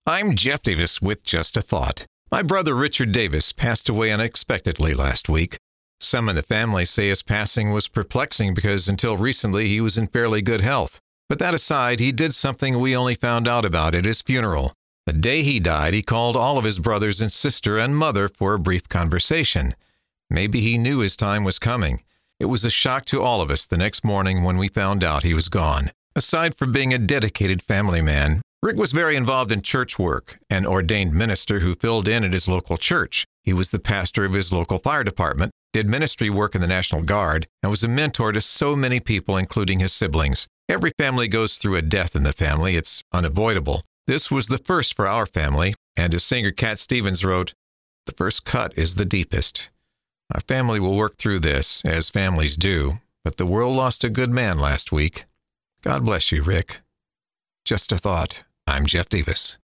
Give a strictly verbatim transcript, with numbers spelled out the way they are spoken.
I'm Jeff Davis with Just a Thought. My brother Richard Davis passed away unexpectedly last week. Some in the family say his passing was perplexing because until recently he was in fairly good health. But that aside, he did something we only found out about at his funeral. The day he died, he called all of his brothers and sister and mother for a brief conversation. Maybe he knew his time was coming. It was a shock to all of us the next morning when we found out he was gone. Aside from being a dedicated family man, Rick was very involved in church work, an ordained minister who filled in at his local church. He was the pastor of his local fire department, did ministry work in the National Guard, and was a mentor to so many people, including his siblings. Every family goes through a death in the family. It's unavoidable. This was the first for our family, and as singer Cat Stevens wrote, "The first cut is the deepest." Our family will work through this, as families do, but the world lost a good man last week. God bless you, Rick. Just a thought. I'm Jeff Davis.